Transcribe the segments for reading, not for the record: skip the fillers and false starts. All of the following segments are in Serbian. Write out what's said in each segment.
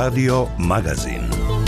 Radio Magazin.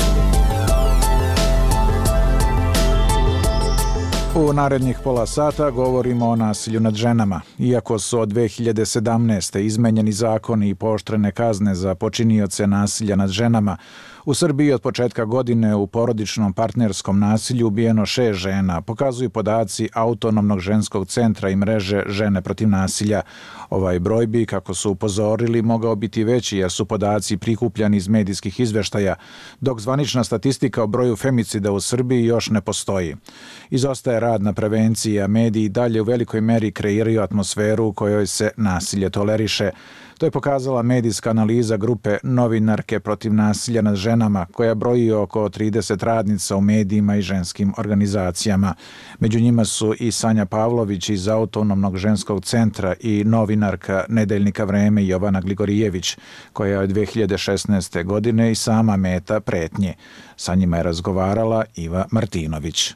U narednih pola sata govorimo o nasilju nad ženama. Iako su od 2017. izmenjeni zakoni i pooštrene kazne za počinioce nasilja nad ženama, u Srbiji od početka godine u porodičnom partnerskom nasilju ubijeno 6 žena, pokazuju podaci Autonomnog ženskog centra i mreže Žene protiv nasilja. Ovaj broj bi, kako su upozorili, mogao biti veći jer su podaci prikupljani iz medijskih izveštaja, dok zvanična statistika o broju femicida u Srbiji još ne postoji. Izostaje rad na prevenciji, a mediji dalje u velikoj meri kreiraju atmosferu u kojoj se nasilje toleriše. To je pokazala medijska analiza grupe Novinarke protiv nasilja nad ženama, koja broji oko 30 radnica u medijima i ženskim organizacijama. Među njima su i Sanja Pavlović iz Autonomnog ženskog centra i novinarka Nedeljnika Vreme Jovana Gligorijević, koja je od 2016. godine i sama meta pretnje. Sa njima je razgovarala Iva Martinović.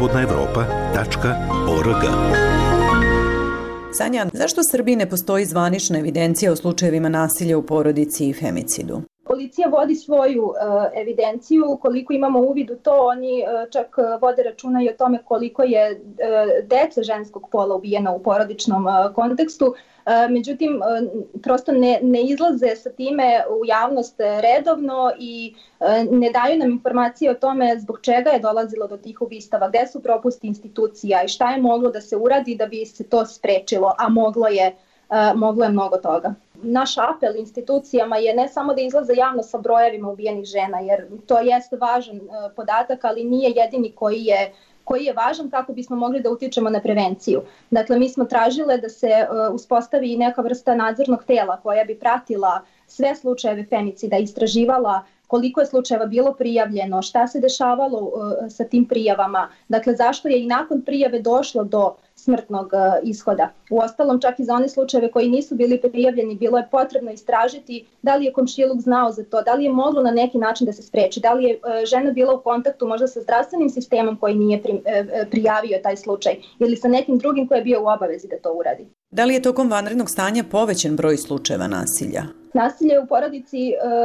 slobodnaevropa.org. Sanja, zašto u Srbiji ne postoji zvanična evidencija o slučajevima nasilja u porodici i femicidu? Policija vodi svoju evidenciju, koliko imamo uvid u to, oni čak vode računa i o tome koliko je dece ženskog pola ubijeno u porodičnom kontekstu. Međutim, prosto ne izlaze sa time u javnost redovno i ne daju nam informacije o tome zbog čega je dolazilo do tih ubistava, gde su propusti institucija i šta je moglo da se uradi da bi se to sprečilo, a moglo je mnogo toga. Naš apel institucijama je ne samo da izlaze javno sa brojevima ubijenih žena, jer to jeste važan podatak, ali nije jedini koji je važan kako bismo mogli da utičemo na prevenciju. Dakle, mi smo tražile da se uspostavi neka vrsta nadzornog tela koja bi pratila sve slučajeve femicida, istraživala koliko je slučajeva bilo prijavljeno, šta se dešavalo sa tim prijavama, dakle zašto je i nakon prijave došlo do smrtnog ishoda. Uostalom, čak i za one slučajeve koji nisu bili prijavljeni, bilo je potrebno istražiti da li je komšiluk znao za to, da li je moglo na neki način da se spreči, da li je žena bila u kontaktu možda sa zdravstvenim sistemom koji nije prijavio taj slučaj ili sa nekim drugim koji je bio u obavezi da to uradi. Da li je tokom vanrednog stanja povećan broj slučajeva nasilja? Nasilje u porodici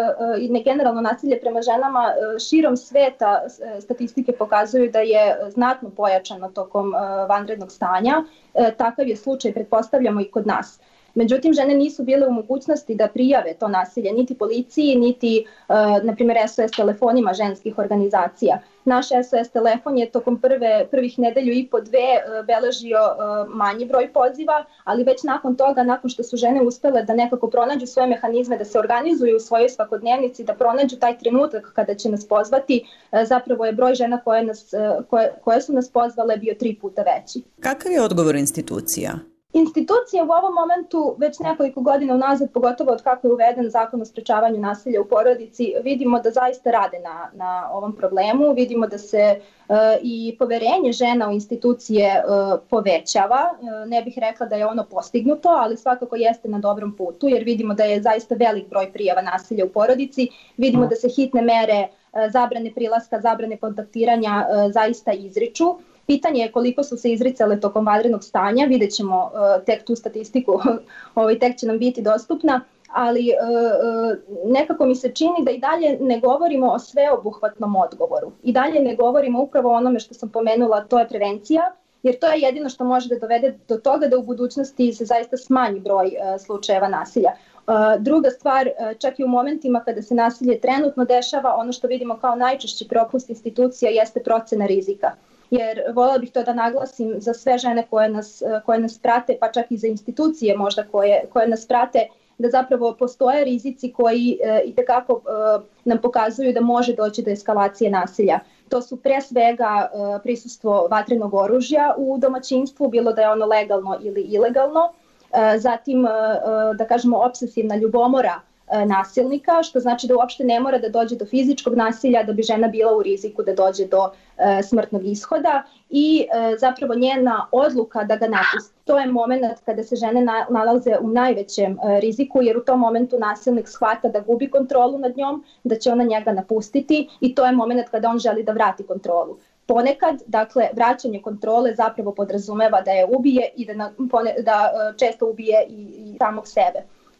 i generalno nasilje prema ženama širom sveta statistike pokazuju da je znatno pojačano tokom vanrednog stanja. Takav je slučaj, pretpostavljamo, i kod nas. Međutim, žene nisu bile u mogućnosti da prijave to nasilje, niti policiji, niti, na primjer, SOS telefonima ženskih organizacija. Naš SOS telefon je tokom prvih nedelju i po dve beležio manji broj poziva, ali već nakon toga, nakon što su žene uspele da nekako pronađu svoje mehanizme, da se organizuju u svojoj svakodnevnici, da pronađu taj trenutak kada će nas pozvati, zapravo je broj žena koje su nas pozvale bio 3 puta veći. Kakav je odgovor institucija? Institucije u ovom momentu već nekoliko godina unazad, pogotovo od kako je uveden zakon o sprečavanju nasilja u porodici, vidimo da zaista rade na ovom problemu, vidimo da se i poverenje žena u institucije povećava. Ne bih rekla da je ono postignuto, ali svakako jeste na dobrom putu, jer vidimo da je zaista velik broj prijava nasilja u porodici, vidimo da se hitne mere zabrane prilaska, zabrane kontaktiranja zaista izriču. Pitanje je koliko su se izricale tokom vanrednog stanja, vidjet ćemo tek tu statistiku, tek će nam biti dostupna, ali nekako mi se čini da i dalje ne govorimo o sveobuhvatnom odgovoru. I dalje ne govorimo upravo o onome što sam pomenula, to je prevencija, jer to je jedino što može da dovede do toga da u budućnosti se zaista smanji broj slučajeva nasilja. Druga stvar, čak i u momentima kada se nasilje trenutno dešava, ono što vidimo kao najčešći propust institucija jeste procena rizika. Jer voljela bih to da naglasim za sve žene koje nas prate, pa čak i za institucije možda koje nas prate, da zapravo postoje rizici koji itekako nam pokazuju da može doći do eskalacije nasilja. To su pre svega prisustvo vatrenog oružja u domaćinstvu, bilo da je ono legalno ili ilegalno, zatim da kažemo obsesivna ljubomora nasilnika, što znači da uopšte ne mora da dođe do fizičkog nasilja da bi žena bila u riziku da dođe do smrtnog ishoda i zapravo njena odluka da ga napusti. To je moment kada se žene nalaze u najvećem riziku, jer u tom momentu nasilnik shvata da gubi kontrolu nad njom, da će ona njega napustiti i to je moment kada on želi da vrati kontrolu. Ponekad, dakle, vraćanje kontrole zapravo podrazumeva da je ubije i da često ubije i samog sebe.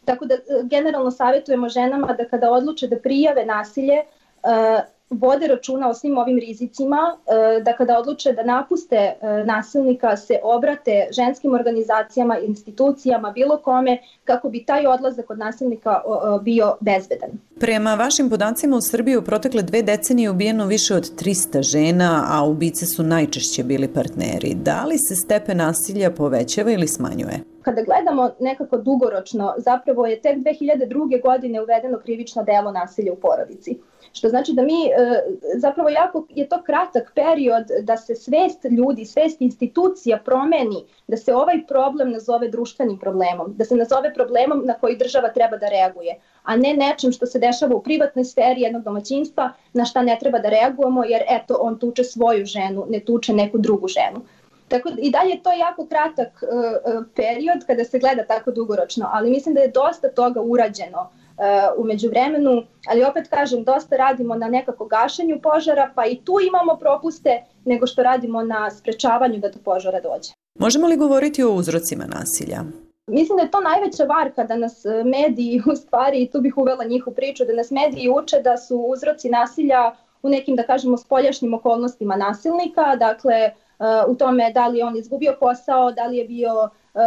Tako da generalno savjetujemo ženama da kada odluče da prijave nasilje, vode računa o svim ovim rizicima, da kada odluče da napuste nasilnika se obrate ženskim organizacijama, institucijama, bilo kome, kako bi taj odlazak od nasilnika bio bezbedan. Prema vašim podacima u Srbiji u protekle 2 decenije ubijeno više od 300 žena, a ubice su najčešće bili partneri. Da li se stepen nasilja povećava ili smanjuje? Kada gledamo nekako dugoročno, zapravo je tek 2002. godine uvedeno krivično delo nasilja u porodici. Što znači da mi, zapravo jako je to kratak period da se svest ljudi, svest institucija promeni, da se ovaj problem nazove društvenim problemom, da se nazove problemom na koji država treba da reaguje, a ne nečim što se dešava u privatnoj sferi jednog domaćinstva na šta ne treba da reagujemo jer eto on tuče svoju ženu, ne tuče neku drugu ženu. Tako i dalje je to jako kratak period kada se gleda tako dugoročno, ali mislim da je dosta toga urađeno u međuvremenu, ali opet kažem, dosta radimo na nekako gašenju požara, pa i tu imamo propuste nego što radimo na sprečavanju da do požara dođe. Možemo li govoriti o uzrocima nasilja? Mislim da je to najveća varka da nas mediji, u stvari, i tu bih uvela njih u priču, da nas mediji uče da su uzroci nasilja u nekim, da kažemo, spoljašnjim okolnostima nasilnika, dakle, u tome da li je on izgubio posao, da li je bio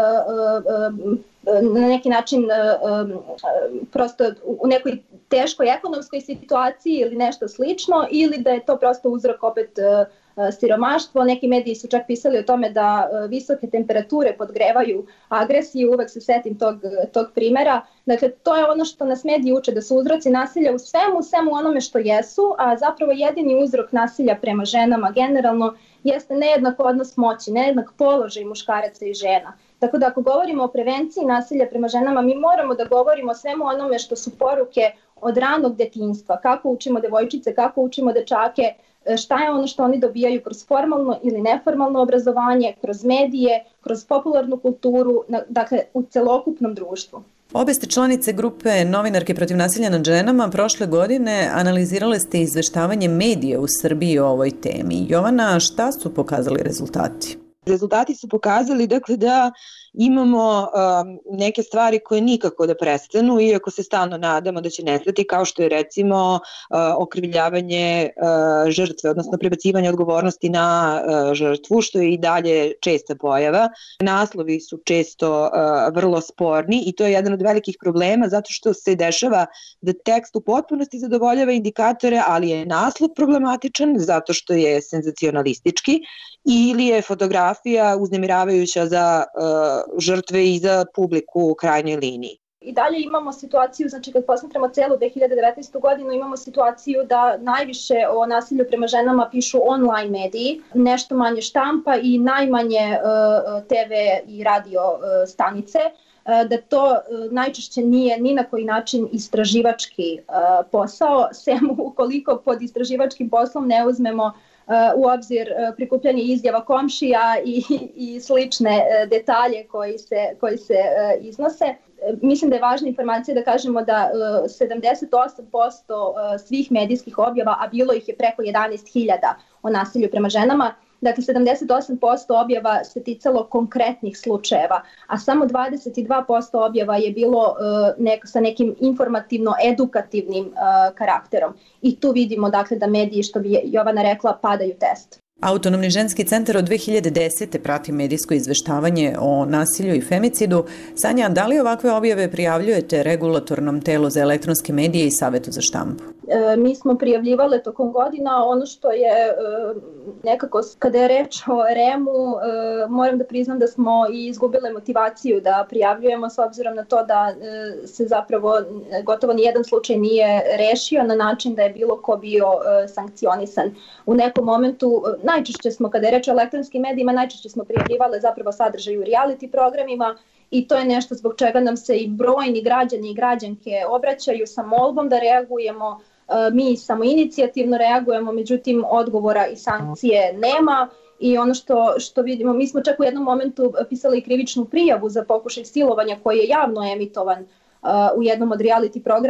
na neki način prosto u nekoj teškoj ekonomskoj situaciji ili nešto slično, ili da je to prosto uzrok opet siromaštvo. Neki mediji su čak pisali o tome da visoke temperature podgrevaju agresiju, uvek se setim tog primera. Dakle, to je ono što nas mediji uče, da su uzroci nasilja u svemu onome što jesu, a zapravo jedini uzrok nasilja prema ženama generalno jeste nejednak odnos moći, nejednak položaj muškaraca i žena. Tako da ako govorimo o prevenciji nasilja prema ženama, mi moramo da govorimo o svemu onome što su poruke od ranog detinjstva, kako učimo devojčice, kako učimo dečake, šta je ono što oni dobijaju kroz formalno ili neformalno obrazovanje, kroz medije, kroz popularnu kulturu, dakle u celokupnom društvu. Obe ste članice grupe Novinarke protiv nasilja nad ženama. Prošle godine analizirale ste izveštavanje medija u Srbiji o ovoj temi. Jovana, šta su pokazali rezultati? Rezultati su pokazali dakle, da imamo neke stvari koje nikako da prestanu, iako se stalno nadamo da će nestati, kao što je recimo okrivljavanje žrtve, odnosno prebacivanje odgovornosti na žrtvu, što je i dalje česta pojava. Naslovi su često vrlo sporni i to je jedan od velikih problema zato što se dešava da tekst u potpunosti zadovoljava indikatore, ali je naslov problematičan zato što je senzacionalistički ili je fotografija uznemiravajuća za žrtve i za publiku u krajnjoj liniji. I dalje imamo situaciju, znači kad posmatramo celu 2019. godinu, imamo situaciju da najviše o nasilju prema ženama pišu online mediji, nešto manje štampa i najmanje TV i radio stanice, da to najčešće nije ni na koji način istraživački posao, sem ukoliko pod istraživačkim poslom ne uzmemo u obzir prikupljanje izjava komšija i slične detalje koji se iznose. Mislim da je važna informacija da kažemo da 78% svih medijskih objava, a bilo ih je preko 11.000 o nasilju prema ženama, dakle 78% objava se ticalo konkretnih slučajeva, a samo 22% objava je bilo sa nekim informativno-edukativnim karakterom. I tu vidimo dakle da mediji, što bi Jovana rekla, padaju test. Autonomni ženski centar od 2010. prati medijsko izveštavanje o nasilju i femicidu. Sanja, da li ovakve objave prijavljujete Regulatornom telu za elektronske medije i Savetu za štampu? Mi smo prijavljivale tokom godina. Ono što je nekako, kada je reč o REM-u, moram da priznam da smo i izgubile motivaciju da prijavljujemo, s obzirom na to da se zapravo gotovo nijedan slučaj nije rešio na način da je bilo ko bio sankcionisan. U nekom momentu, najčešće smo, kada je reč o elektronskim medijima, najčešće smo prijavljivale zapravo sadržaj u reality programima i to je nešto zbog čega nam se i brojni građani i građanke obraćaju sa molbom da reagujemo. Mi samoinicijativno reagujemo, međutim odgovora i sankcije nema i ono što vidimo, mi smo čak u jednom momentu pisali krivičnu prijavu za pokušaj silovanja koji je javno emitovan u jednom od reality programa,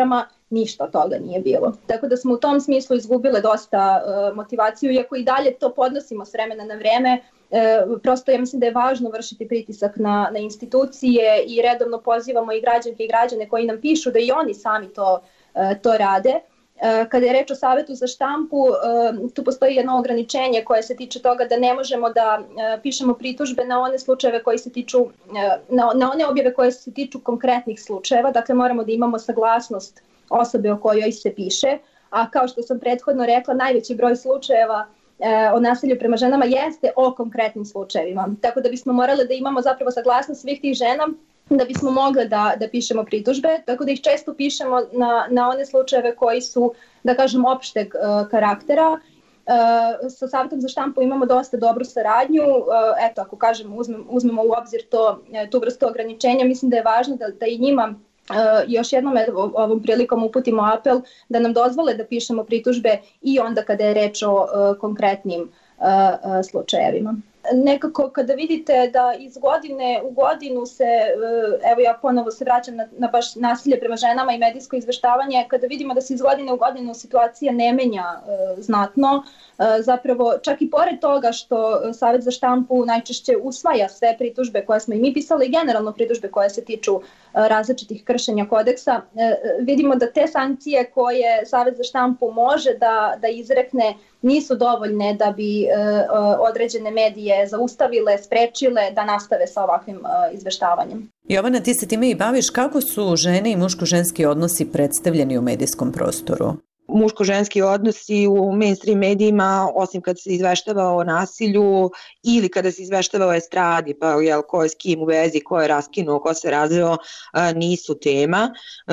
ništa od toga nije bilo. Tako da smo u tom smislu izgubile dosta motivaciju, iako i dalje to podnosimo s vremena na vreme. Prosto ja mislim da je važno vršiti pritisak na institucije i redovno pozivamo i građanke i građane koji nam pišu da i oni sami to rade. Kada je reč o Savetu za štampu, tu postoji jedno ograničenje koje se tiče toga da ne možemo da pišemo pritužbe na one slučajeve koji se tiču, na one objave koje se tiču konkretnih slučajeva, dakle moramo da imamo saglasnost osobe o kojoj se piše, a kao što sam prethodno rekla, najveći broj slučajeva o nasilju prema ženama jeste o konkretnim slučajevima. Tako da bismo morali da imamo zapravo saglasnost svih tih žena da bismo mogli da pišemo pritužbe, tako da ih često pišemo na one slučajeve koji su, da kažem, opšteg karaktera. Sa Savetom za štampu imamo dosta dobru saradnju. Eto, ako kažem, uzmemo u obzir tu vrstu ograničenja, mislim da je važno da i njima još jednom ovom prilikom uputimo apel da nam dozvole da pišemo pritužbe i onda kada je reč o konkretnim slučajevima. Nekako kada vidite da iz godine u godinu se, evo ja ponovo se vraćam na baš nasilje prema ženama i medijsko izveštavanje, kada vidimo da se iz godine u godinu situacija ne menja znatno, zapravo čak i pored toga što Savet za štampu najčešće usvaja sve pritužbe koje smo i mi pisali, generalno pritužbe koje se tiču različitih kršenja kodeksa, vidimo da te sankcije koje Savet za štampu može da izrekne nisu dovoljne da bi određene medije zaustavile, sprečile da nastave sa ovakvim izveštavanjem. Jovana, ti se time i baviš. Kako su žene i muško-ženski odnosi predstavljeni u medijskom prostoru? Muško-ženski odnosi u mainstream medijima, osim kad se izveštava o nasilju ili kada se izveštava o estradi, pa ko je s kim u vezi, ko je raskinuo, ko se razveo, nisu tema.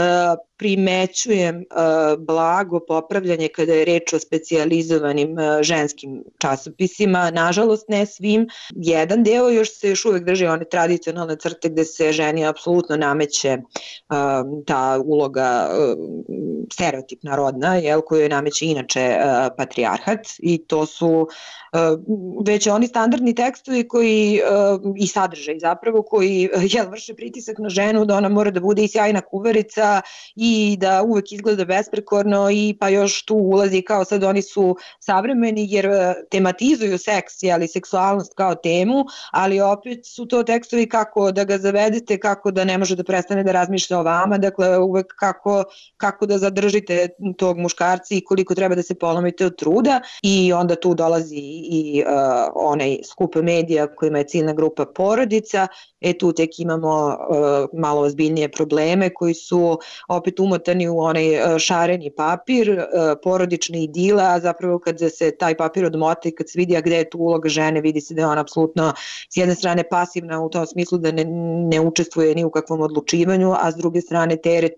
Primećujem blago popravljanje kada je reč o specijalizovanim ženskim časopisima, nažalost ne svim. Jedan deo još uvek drži one tradicionalne crte gde se ženi apsolutno nameće ta uloga stereotipna rodna, koju je nameće inače patrijarhat, i to su već oni standardni tekstovi koji i sadržaj zapravo koji vrše pritisak na ženu da ona mora da bude i sjajna kuvarica i da uvek izgleda besprekorno, i pa još tu ulazi kao sad oni su savremeni jer tematizuju seks, seksualnost kao temu, ali opet su to tekstovi kako da ga zavedete, kako da ne može da prestane da razmišlja o vama, dakle uvek kako da zadržite tog muškarca i koliko treba da se polomite od truda, i onda tu dolazi i onaj skup medija kojima je ciljna grupa porodica, tu tek imamo malo ozbiljnije probleme koji su opet umotani u onaj šareni papir, porodični idila, a zapravo kad se taj papir odmota i kad se vidi gde je tu uloga žene, vidi se da je ona apsolutno s jedne strane pasivna u tom smislu da ne učestvuje ni u kakvom odlučivanju, a s druge strane teret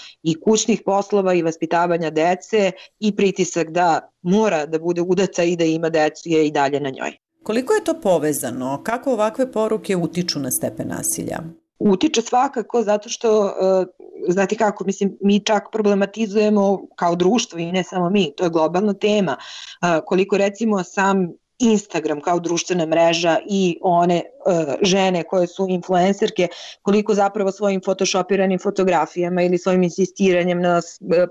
i kućnih poslova i vaspitavanja dece i pritisak da mora da bude udata i da ima decu je i dalje na njoj. Koliko je to povezano? Kako ovakve poruke utiču na stepen nasilja? Utiče svakako zato što, znate kako, mi čak problematizujemo kao društvo i ne samo mi, to je globalna tema. Koliko recimo sam Instagram kao društvena mreža i one žene koje su influencerke, koliko zapravo svojim photoshopiranim fotografijama ili svojim insistiranjem na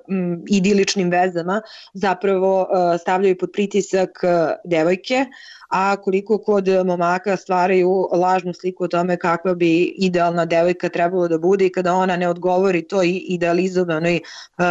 idiličnim vezama zapravo stavljaju pod pritisak devojke, a koliko kod momaka stvaraju lažnu sliku o tome kakva bi idealna devojka trebalo da bude, i kada ona ne odgovori toj idealizovanoj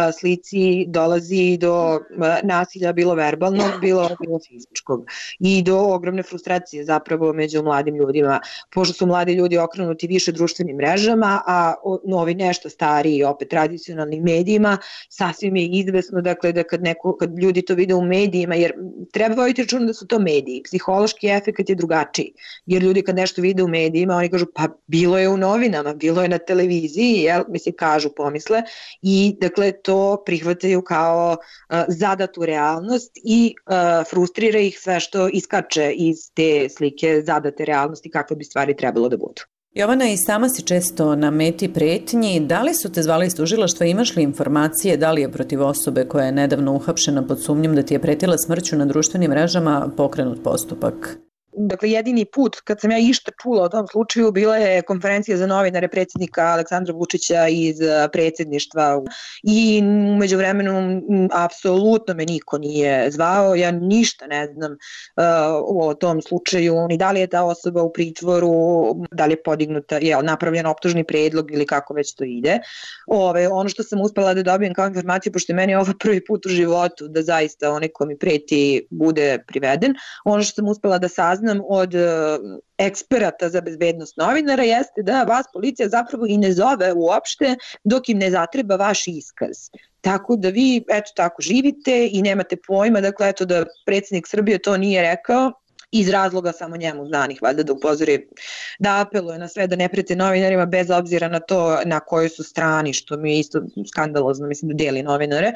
slici dolazi do nasilja, bilo verbalnog, bilo fizičkog, i do ogromne frustracije zapravo među mladim ljudima, pošto su mladi ljudi okrenuti više društvenim mrežama, a novi nešto stariji opet tradicionalnim medijima. Sasvim je izvesno dakle da kad ljudi to vide u medijima, jer treba voditi računa da su to mediji, psihološki efekt je drugačiji, jer ljudi kad nešto vide u medijima, oni kažu pa bilo je u novinama, bilo je na televiziji, kažu, pomisle, i dakle to prihvataju kao zadatu realnost i frustrira ih sve što iskače iz te slike zadate realnosti kakve bi stvari trebalo da budu. Jovana, i sama si često na meti pretnji. Da li su te zvali iz tužilaštva, imaš li informacije da li je protiv osobe koja je nedavno uhapšena pod sumnjom da ti je pretila smrću na društvenim mrežama pokrenut postupak? dakle jedini put kad sam ja išta čula o tom slučaju bila je konferencija za novinare predsjednika Aleksandra Vučića iz predsjedništva i umeđu vremenu apsolutno me niko nije zvao, ja ništa ne znam o tom slučaju, ni da li je ta osoba u pritvoru, da li je podignuta, je napravljen optužni predlog ili kako već to ide. Ono što sam uspela da dobijem kao informaciju, pošto je meni ovo prvi put u životu da zaista onaj ko mi preti bude priveden, ono što sam uspela da saznam od eksperata za bezbednost novinara jeste da vas policija zapravo i ne zove uopšte dok im ne zatreba vaš iskaz. Tako da vi, eto tako, živite i nemate pojma, dakle, eto da predsjednik Srbije to nije rekao, iz razloga samo njemu znanih, valjda da upozori, da apeluje na sve da ne prete novinarima bez obzira na to na kojoj su strani, što mi je isto skandalozno, mislim da deli novinare,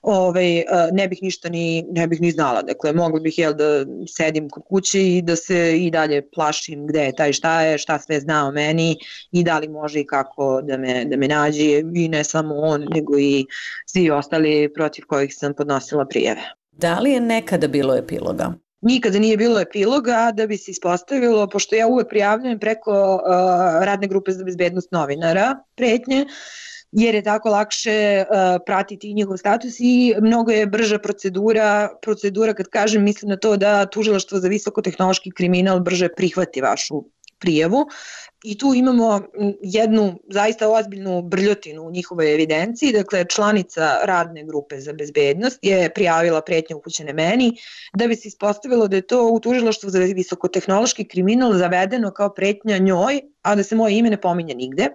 ne bih ništa ne bih ni znala, dakle mogla bih da sedim kod kuće i da se i dalje plašim gde je taj šta sve zna o meni i da li može i kako da me nađe, i ne samo on, nego i svi ostali protiv kojih sam podnosila prijeve. Da li je nekada bilo epiloga? Nikada nije bilo epiloga, da bi se ispostavilo, pošto ja uvek prijavljujem preko radne grupe za bezbednost novinara pretnje, jer je tako lakše pratiti njihov status i mnogo je brža procedura kad kažem, mislim na to da Tužilaštvo za visokotehnološki kriminal brže prihvati vašu prijavu. I tu imamo jednu zaista ozbiljnu brljotinu u njihovoj evidenciji, dakle članica radne grupe za bezbednost je prijavila pretnje upućene meni, da bi se ispostavilo da je to u Tužilaštvu za visokotehnološki kriminal zavedeno kao pretnja njoj, a da se moje ime ne pominje nigde.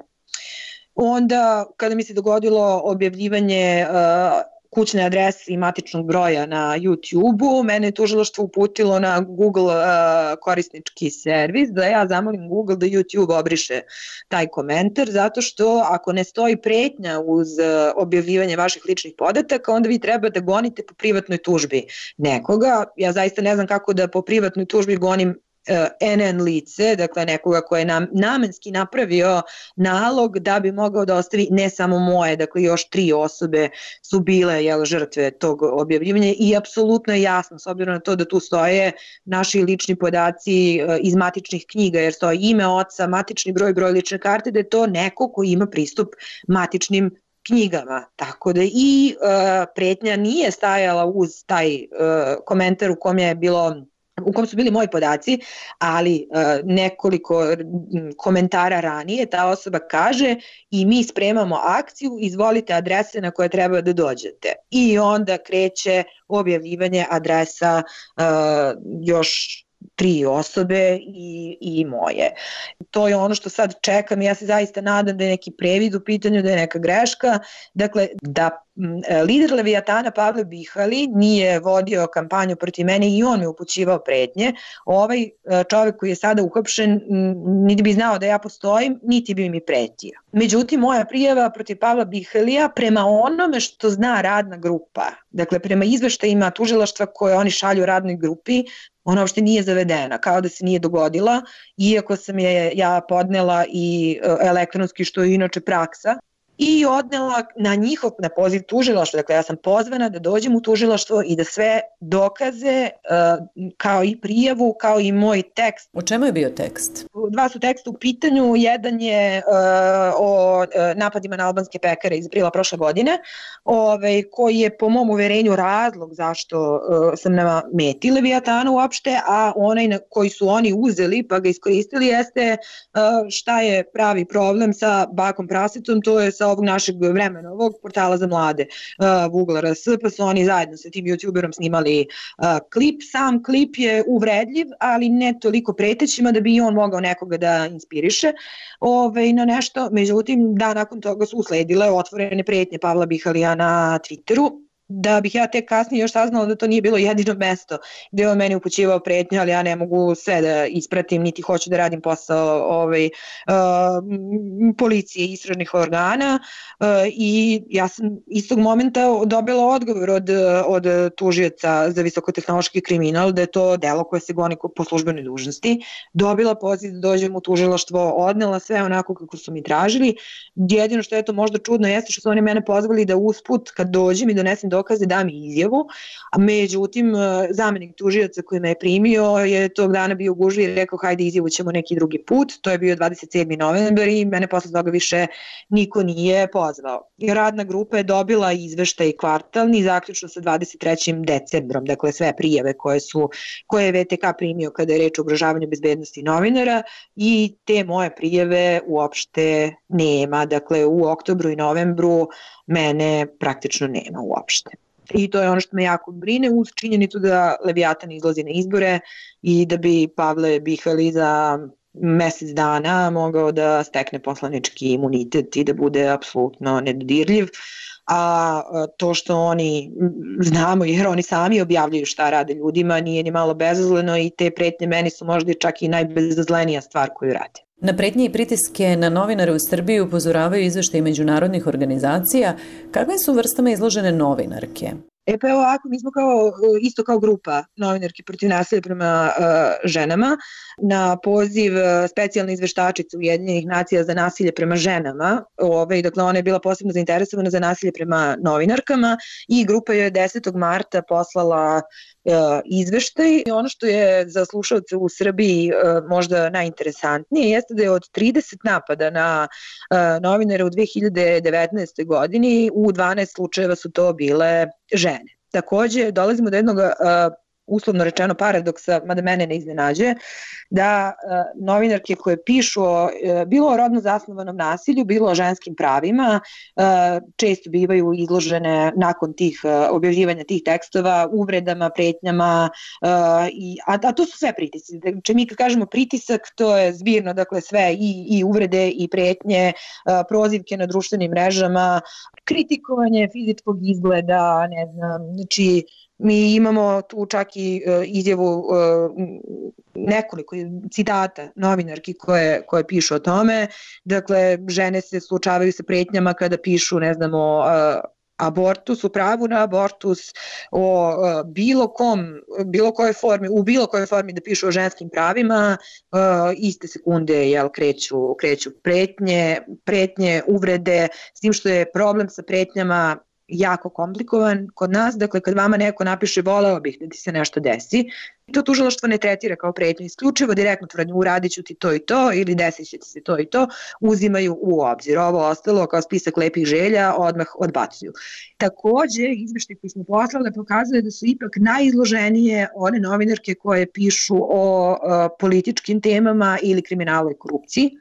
Onda kada mi se dogodilo objavljivanje kućne adrese i matičnog broja na YouTube-u, mene je tužilaštvo uputilo na Google korisnički servis da ja zamolim Google da YouTube obriše taj komentar, zato što ako ne stoji pretnja uz objavljivanje vaših ličnih podataka, onda vi treba da gonite po privatnoj tužbi nekoga. Ja zaista ne znam kako da po privatnoj tužbi gonim NN lice, dakle nekoga ko je namenski napravio nalog da bi mogao da ostavi ne samo moje, dakle još 3 osobe su bile žrtve tog objavljivanja i apsolutno je jasno, s obzirom na to da tu stoje naši lični podaci iz matičnih knjiga, jer stoji ime oca, matični broj lične karte, da je to neko ko ima pristup matičnim knjigama, tako da i pretnja nije stajala uz taj komentar u kom su bili moji podaci, ali nekoliko komentara ranije ta osoba kaže i mi spremamo akciju, izvolite adrese na koje treba da dođete. I onda kreće objavljivanje adresa još 3 osobe i moje. To je ono što sad čekam, ja se zaista nadam da je neki previd u pitanju, da je neka greška, dakle da lider Leviatana Pavle Bihali nije vodio kampanju protiv mene i on mi upućivao pretnje, ovaj čovek koji je sada uhapšen niti bi znao da ja postojim, niti bi mi pretio. Međutim, moja prijava protiv Pavla Bihalija prema onome što zna radna grupa, dakle prema izveštajima tužilaštva koje oni šalju radnoj grupi, ona uopšte nije zavedena, kao da se nije dogodila, iako sam je ja podnela i elektronski, što je inače praksa, i odnela na poziv tužilaštva. Dakle, ja sam pozvana da dođem u tužilaštvo i da sve dokaze, kao i prijavu, kao i moj tekst. U čemu je bio tekst? 2 su teksta u pitanju. Jedan je o napadima na albanske pekare iz aprila prošle godine, koji je po mom uverenju razlog zašto sam na meti Leviatana uopšte, a onaj koji su oni uzeli pa ga iskoristili jeste šta je pravi problem sa Bakom Prasetom, to je sa ovog našeg Vremenovog portala za mlade Vugla RS, pa su oni zajedno sa tim youtuberom snimali klip. Sam klip je uvredljiv, ali ne toliko pretećima da bi i on mogao nekoga da inspiriše na nešto. Međutim, nakon toga su usledile otvorene pretnje Pavla Bihalija na Twitteru, da bih ja tek kasnije još saznala da to nije bilo jedino mesto gde on meni upućivao pretnje, ali ja ne mogu sve da ispratim, niti hoću da radim posao policije i istražnih organa, i ja sam istog momenta dobila odgovor od tužioca za visokotehnološki kriminal da je to delo koje se goni po službenoj dužnosti, dobila poziv da dođem u tužilaštvo, odnela sve onako kako su mi tražili. Jedino što je to možda čudno jeste što su oni mene pozvali da usput kad dođem i donesem dokaze, dam i izjavu, a međutim zamenik tužioca koji me je primio je tog dana bio gužvi i rekao hajde izjavu ćemo neki drugi put, to je bio 27. novembar i mene posle toga više niko nije pozvao. Radna grupa je dobila izveštaj kvartalni zaključno sa 23. decembrom, dakle sve prijave koje je VTK primio kada je reč o ugrožavanju bezbednosti novinara i te moje prijave uopšte nema, dakle u oktobru i novembru mene praktično nema uopšte. I to je ono što me jako brine uz činjenicu da Leviatan izlazi na izbore i da bi Pavle Bihali za mesec dana mogao da stekne poslanički imunitet i da bude apsolutno nedodirljiv. A to što oni znamo jer oni sami objavljaju šta rade ljudima nije ni malo bezazleno i te pretnje meni su možda čak i najbezazlenija stvar koju rade. Na pretnje i pritiske na novinare u Srbiji upozoravaju izveštaji međunarodnih organizacija. Kakvim su vrstama izložene novinarke? Pa evo ovako, mi smo isto kao grupa novinarki protiv nasilja prema ženama na poziv specijalne izveštačice Ujedinjenih nacija za nasilje prema ženama, dakle ona je bila posebno zainteresovana za nasilje prema novinarkama i grupa je 10. marta poslala izveštaj. I ono što je za slušalce u Srbiji možda najinteresantnije jeste da je od 30 napada na novinare u 2019. godini u 12 slučajeva su to bile žene. Takođe, dolazimo do jednog uslovno rečeno paradoksa, mada mene ne iznenađuje, da novinarke koje pišu bilo o rodno zasnovanom nasilju, bilo o ženskim pravima, često bivaju izložene nakon tih objavljivanja tih tekstova uvredama, pretnjama, a to su sve pritisci. Znači mi kad kažemo pritisak, to je zbirno, dakle sve i uvrede i pretnje, prozivke na društvenim mrežama, kritikovanje fizičkog izgleda, ne znam, znači mi imamo tu čak i izjavu nekoliko citata novinarki koje pišu o tome. Dakle, žene se suočavaju sa pretnjama kada pišu, ne znam, o abortus, o pravu na abortus, o bilo kojoj formi da pišu o ženskim pravima, iste sekunde kreću pretnje, uvrede, s tim što je problem sa pretnjama jako komplikovan kod nas, dakle kad vama neko napiše voleo bih da ti se nešto desi, to tužilaštvo ne tretira kao pretnju, isključivo direktnu tvrdnju uradit ću ti to i to ili desit će ti se to i to, uzimaju u obzir. Ovo ostalo kao spisak lepih želja odmah odbacuju. Takođe, izveštaj koji smo poslali pokazuje da su ipak najizloženije one novinarke koje pišu o političkim temama ili kriminalu i korupciji.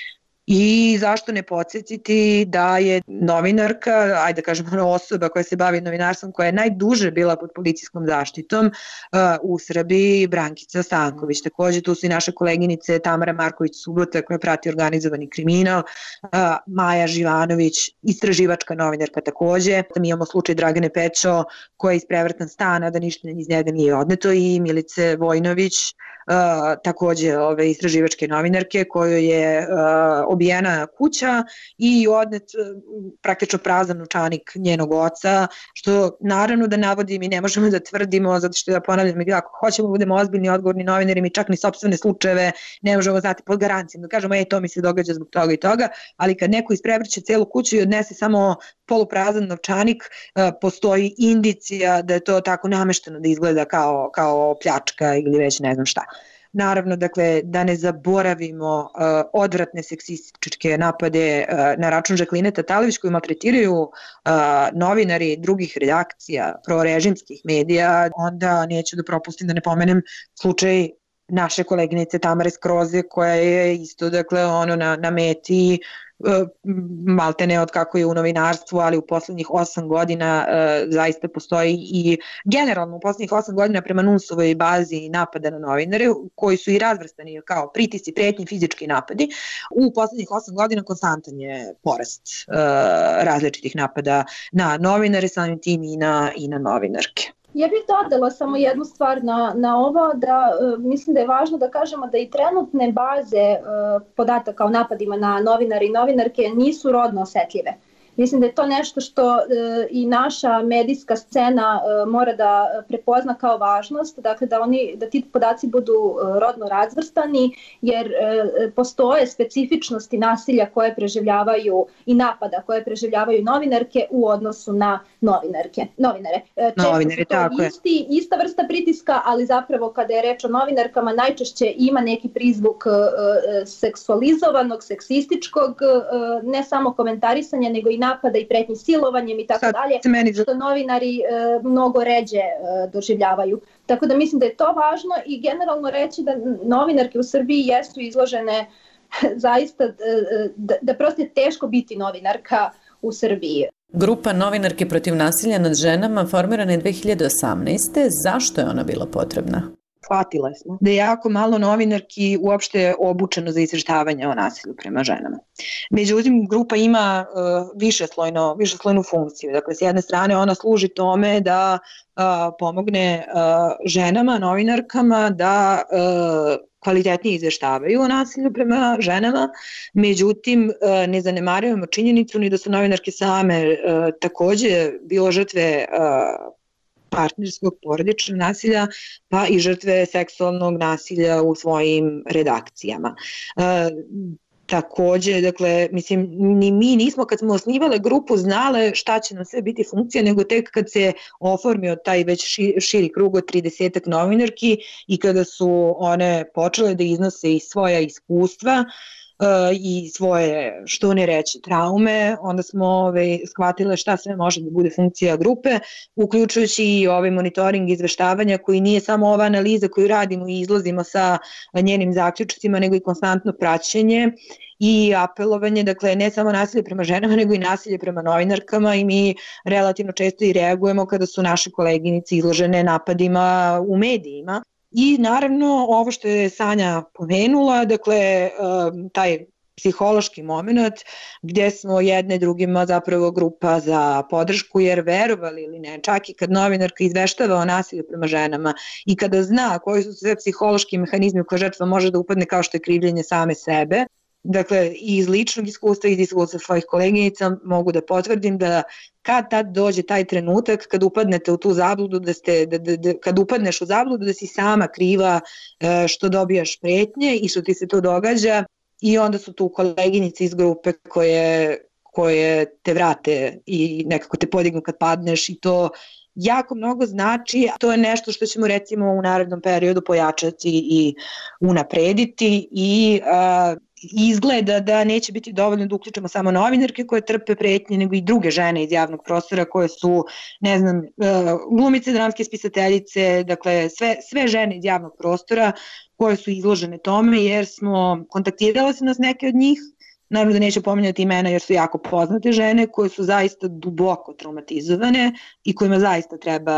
I zašto ne podsjetiti da je novinarka, ajde da kažemo osoba koja se bavi novinarstvom, koja je najduže bila pod policijskom zaštitom u Srbiji, Brankica Stanković. Takođe tu su i naše koleginice Tamara Marković-Subota koja prati organizovani kriminal, Maja Živanović, istraživačka novinarka takođe. Mi imamo slučaj Dragane Pečo koja je isprevrtan stan, a da ništa iz njega nije odneto, i Milice Vojnović, takođe istraživačke novinarke kojoj je obijena kuća i odnet praktično prazan novčanik njenog oca, što naravno da navodim i ne možemo da tvrdimo, zato što, da ponavljam, ako hoćemo da budemo ozbiljni, odgovorni novinari, mi čak ni sopstvene slučajeve ne možemo znati pod garancijom, da kažemo to mi se događa zbog toga i toga, ali kad neko isprevrće celu kuću i odnese samo poluprazan novčanik, postoji indicija da je to tako namešteno da izgleda kao pljačka ili već ne znam šta. Naravno, dakle, da ne zaboravimo odvratne seksističke napade na račun Žakline Tatalović koji maltretiraju novinari drugih redakcija prorežimskih medija, onda neću da propustim da ne pomenem slučaj naše koleginice Tamare Skroze koja je isto, dakle, na meti maltene od kako je u novinarstvu, ali u poslednjih 8 godina zaista postoji i generalno u poslednjih 8 godina prema NUNS-ovoj bazi napada na novinare koji su i razvrstani kao pritisci, pretnji, fizički napadi. U poslednjih 8 godina konstantan je porast različitih napada na novinare, samim tim i na novinarke. Ja bih dodala samo jednu stvar na ovo, da mislim da je važno da kažemo da i trenutne baze podataka o napadima na novinare i novinarke nisu rodno osetljive. Mislim da je to nešto što i naša medijska scena mora da prepozna kao važnost, dakle da ti podaci budu rodno razvrstani, jer postoje specifičnosti nasilja koje preživljavaju i napada koje preživljavaju novinarke u odnosu na novinare. Često su to ista vrsta pritiska, ali zapravo kada je reč o novinarkama najčešće ima neki prizvuk seksualizovanog, seksističkog, ne samo komentarisanja, nego i napada i pretnji silovanjem i tako dalje, što novinari mnogo ređe doživljavaju. Tako da mislim da je to važno i generalno reći da novinarke u Srbiji jesu izložene zaista, da prosto je teško biti novinarka u Srbiji. Grupa Novinarke protiv nasilja nad ženama formirana je 2018. Zašto je ona bila potrebna? Shvatile smo da je jako malo novinarki uopšte obučeno za izveštavanje o nasilju prema ženama. Međutim, grupa ima višeslojnu funkciju. Dakle, s jedne strane ona služi tome da pomogne ženama, novinarkama da kvalitetnije izveštavaju o nasilju prema ženama, međutim ne zanemarujemo činjenicu ni da su novinarke same takođe bilo žrtve partnerskog porodičnog nasilja, pa i žrtve seksualnog nasilja u svojim redakcijama. Takođe, dakle, mislim, ni mi nismo kad smo osnivale grupu znale šta će nam sve biti funkcija, nego tek kad se oformio taj već širi krug od 30 novinarki i kada su one počele da iznose i svoja iskustva i svoje, što ne reći, traume, onda smo shvatile šta sve može da bude funkcija grupe, uključujući i ovaj monitoring izveštavanja koji nije samo ova analiza koju radimo i izlazimo sa njenim zaključcima, nego i konstantno praćenje i apelovanje, dakle ne samo nasilje prema ženama, nego i nasilje prema novinarkama i mi relativno često i reagujemo kada su naše koleginice izložene napadima u medijima. I naravno ovo što je Sanja pomenula, dakle taj psihološki moment gdje smo jedne drugima zapravo grupa za podršku, jer verovali ili ne, čak i kad novinarka izveštava o nasilju prema ženama i kada zna koji su sve psihološki mehanizmi u koje žrtva može da upadne, kao što je krivljenje same sebe, dakle i iz ličnog iskustva i iz iskustva svojih koleginica mogu da potvrdim da kad tad dođe taj trenutak kad upadnete u tu zabludu, kad upadneš u zabludu da si sama kriva što dobijaš pretnje i što ti se to događa, i onda su tu koleginice iz grupe koje te vrate i nekako te podignu kad padneš i to jako mnogo znači. To je nešto što ćemo recimo u narednom periodu pojačati i unaprediti i izgleda da neće biti dovoljno da uključimo samo novinarke koje trpe pretnje, nego i druge žene iz javnog prostora koje su, ne znam, glumice, dramske spisateljice, dakle sve žene iz javnog prostora koje su izložene tome, jer smo kontaktirale se nas neke od njih, naravno da neću pominjati imena jer su jako poznate žene koje su zaista duboko traumatizovane i kojima zaista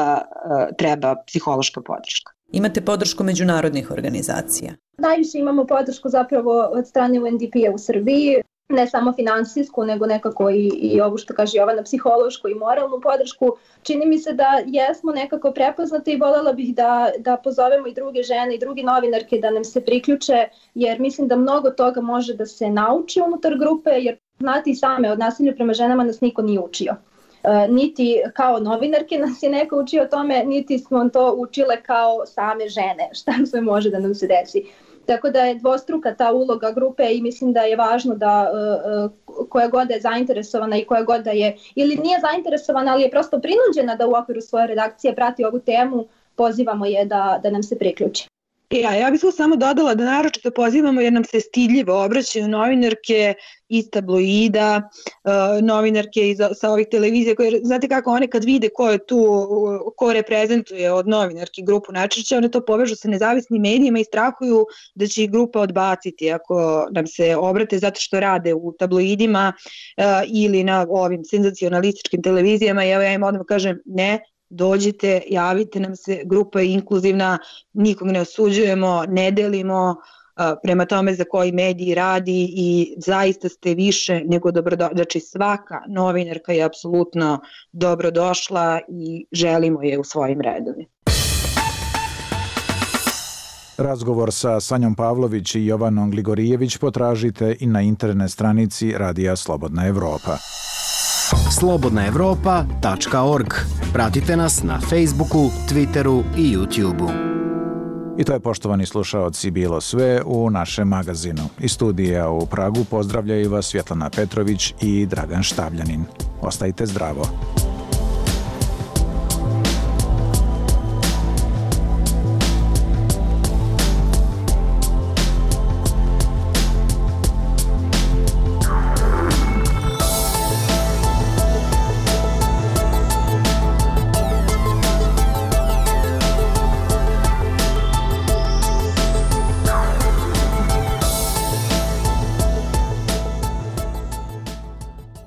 treba psihološka podrška. Imate podršku međunarodnih organizacija? Najviše imamo podršku zapravo od strane UNDP-a u Srbiji, ne samo finansijsku, nego nekako i ovo što kaže Jovana, psihološku i moralnu podršku. Čini mi se da jesmo nekako prepoznate i voljela bih da pozovemo i druge žene i druge novinarke da nam se priključe, jer mislim da mnogo toga može da se nauči unutar grupe, jer znate i same, od nasilja prema ženama nas niko nije učio. Niti kao novinarke nas je neko učio o tome, niti smo to učile kao same žene, šta sve može da nam se desi. Tako da je dvostruka ta uloga grupe i mislim da je važno da koja god je zainteresovana i koja god da je, ili nije zainteresovana, ali je prosto prinuđena da u okviru svoje redakcije prati ovu temu, pozivamo je da nam se priključi. Ja bih samo dodala da naročito pozivamo jer nam se stidljivo obraćaju novinarke iz tabloida, novinarke sa ovih televizija koje, znate kako, one kad vide ko je tu, ko reprezentuje od novinarki grupu najčešće, one to povežu sa nezavisnim medijima i strahuju da će ih grupa odbaciti ako nam se obrate zato što rade u tabloidima ili na ovim senzacionalističkim televizijama. I evo ja im odmah kažem ne, dođite, javite nam se, grupa je inkluzivna, nikog ne osuđujemo, ne delimo prema tome za koji mediji radi i zaista ste više nego dobrodošli. Znači svaka novinarka je apsolutno dobrodošla i želimo je u svojim redovima. Razgovor sa Sanjom Pavlović i Jovanom Gligorijević potražite i na internet stranici Radija Slobodna Evropa. slobodnaevropa.org. Pratite nas na Facebooku, Twitteru i YouTubeu. I to je, poštovani slušaoci, bilo sve u našem magazinu. Iz studija u Pragu pozdravljaju vas Svjetlana Petrović i Dragan Štavljanin. Ostajte zdravo.